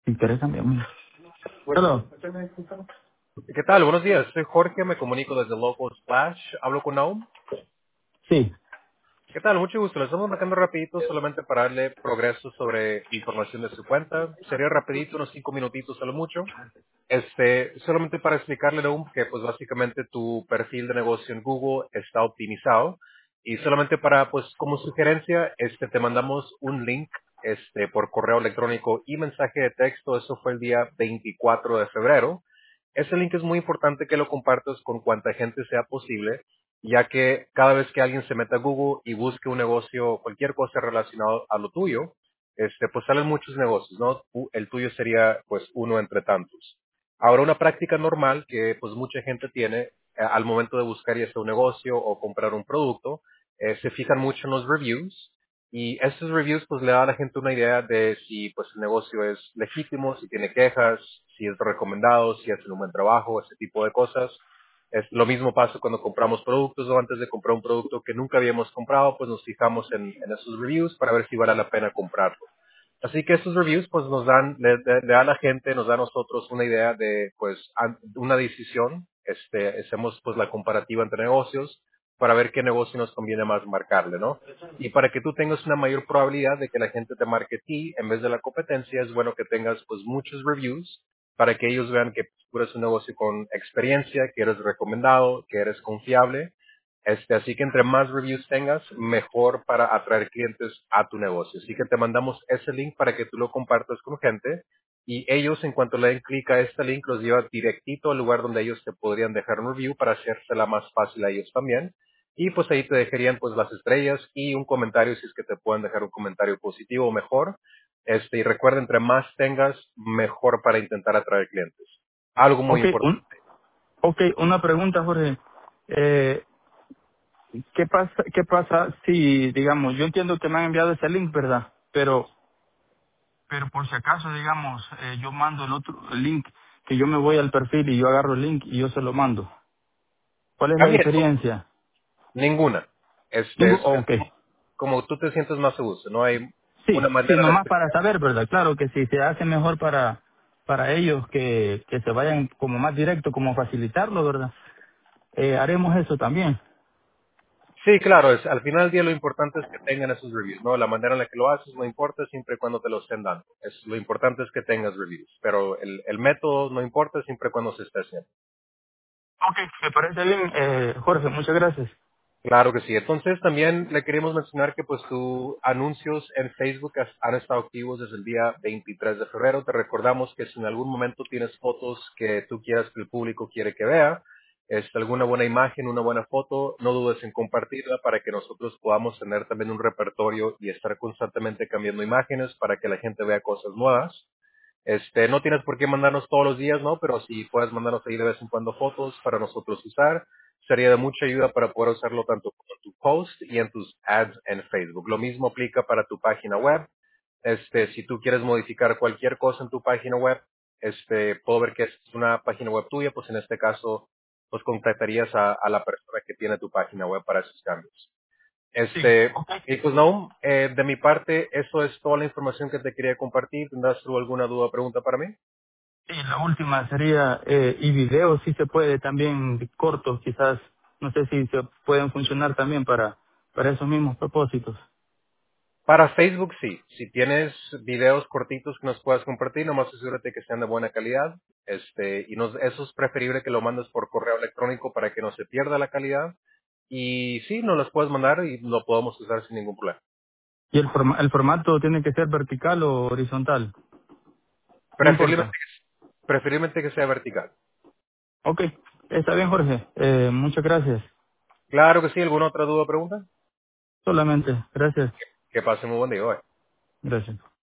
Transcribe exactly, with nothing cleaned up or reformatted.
Interésame a mí. Hello. ¿Qué tal? Buenos días. Soy Jorge, me comunico desde Local Splash. Hablo con Naum. Sí. ¿Qué tal? Mucho gusto. Le estamos marcando rapidito solamente para darle progreso sobre información de su cuenta. Sería rapidito, unos cinco minutitos a lo mucho. Este, solamente para explicarle, Naum, que pues básicamente tu perfil de negocio en Google está optimizado. Y solamente para, pues como sugerencia, este, te mandamos un link este, por correo electrónico y mensaje de texto. Eso fue el día veinticuatro de febrero. Ese link es muy importante que lo compartas con cuanta gente sea posible, ya que cada vez que alguien se meta a Google y busque un negocio o cualquier cosa relacionada a lo tuyo, este, pues salen muchos negocios, ¿no? Tu- El tuyo sería pues uno entre tantos. Ahora, una práctica normal que pues mucha gente tiene eh, al momento de buscar ya sea un negocio o comprar un producto, eh, se fijan mucho en los reviews y esos reviews pues le da a la gente una idea de si pues el negocio es legítimo, si tiene quejas, si es recomendado, si hacen un buen trabajo, ese tipo de cosas. Es lo mismo pasa cuando compramos productos o antes de comprar un producto que nunca habíamos comprado, pues nos fijamos en, en esos reviews para ver si vale la pena comprarlo. Así que estos reviews pues nos dan, le, le- le da a la gente, nos da a nosotros una idea de pues an- una decisión, este, hacemos pues la comparativa entre negocios para ver qué negocio nos conviene más marcarle, ¿no? Y para que tú tengas una mayor probabilidad de que la gente te marque a ti en vez de la competencia, es bueno que tengas pues muchos reviews para que ellos vean que tú eres un negocio con experiencia, que eres recomendado, que eres confiable. Este, así que entre más reviews tengas, mejor para atraer clientes a tu negocio. Así que te mandamos ese link para que tú lo compartas con gente y ellos en cuanto le den clic a este link los lleva directito al lugar donde ellos te podrían dejar un review para hacérsela más fácil a ellos también. Y pues ahí te dejarían pues las estrellas y un comentario si es que te pueden dejar un comentario positivo o mejor. Este, y recuerda, entre más tengas, mejor para intentar atraer clientes. Algo muy Ok, importante. un, okay, una pregunta, Jorge. Eh, ¿qué pasa, qué pasa si, digamos, yo entiendo que me han enviado ese link, ¿verdad? Pero, pero por si acaso, digamos, eh, yo mando el otro el link, que yo me voy al perfil y yo agarro el link y yo se lo mando. ¿Cuál es la También, diferencia? ninguna. Este Ningún, es, es ok. como, como tú te sientes más a gusto. No hay una Sí, sí, manera de nomás hacer. para saber, ¿verdad? Claro que si se hace mejor para, para ellos que, que se vayan como más directo, como facilitarlo, ¿verdad? Eh, haremos eso también. Sí, claro, es, al final del día lo importante es que tengan esos reviews, ¿no? La manera en la que lo haces no importa siempre y cuando te lo estén dando. Es, lo importante es que tengas reviews, pero el, el método no importa siempre y cuando se esté haciendo. Ok, me parece bien, eh, Jorge, muchas gracias. Claro que sí. Entonces también le queríamos mencionar que pues tus anuncios en Facebook has- han estado activos desde el día veintitrés de febrero. Te recordamos que si en algún momento tienes fotos que tú quieras que el público quiere que vea, este, alguna buena imagen, una buena foto, no dudes en compartirla para que nosotros podamos tener también un repertorio y estar constantemente cambiando imágenes para que la gente vea cosas nuevas. Este, no tienes por qué mandarnos todos los días, ¿no? Pero si puedes mandarnos ahí de vez en cuando fotos para nosotros usar, sería de mucha ayuda para poder usarlo tanto como en tu post y en tus ads en Facebook. Lo mismo aplica para tu página web. Este, si tú quieres modificar cualquier cosa en tu página web, este, puedo ver que es una página web tuya, pues en este caso, pues contactarías a, a la persona que tiene tu página web para esos cambios. Sí, Este, ok. y pues no, eh, de mi parte, eso es toda la información que te quería compartir. ¿Tendrás tú alguna duda o pregunta para mí? Y la última sería, eh, y videos si se puede también cortos, quizás, no sé si se pueden funcionar también para, para esos mismos propósitos. Para Facebook sí. Si tienes videos cortitos que nos puedas compartir, nomás asegúrate que sean de buena calidad. Este, y nos, eso es preferible que lo mandes por correo electrónico para que no se pierda la calidad. Y sí, nos las puedes mandar y lo podemos usar sin ningún problema. ¿Y el, forma- el formato tiene que ser vertical o horizontal? No Preferiblemente, importa. preferiblemente que sea vertical. Ok, está bien, Jorge. Eh, muchas gracias. Claro que sí. ¿Alguna otra duda o pregunta? Solamente, gracias. Que pasen muy buen día. Bye. Gracias.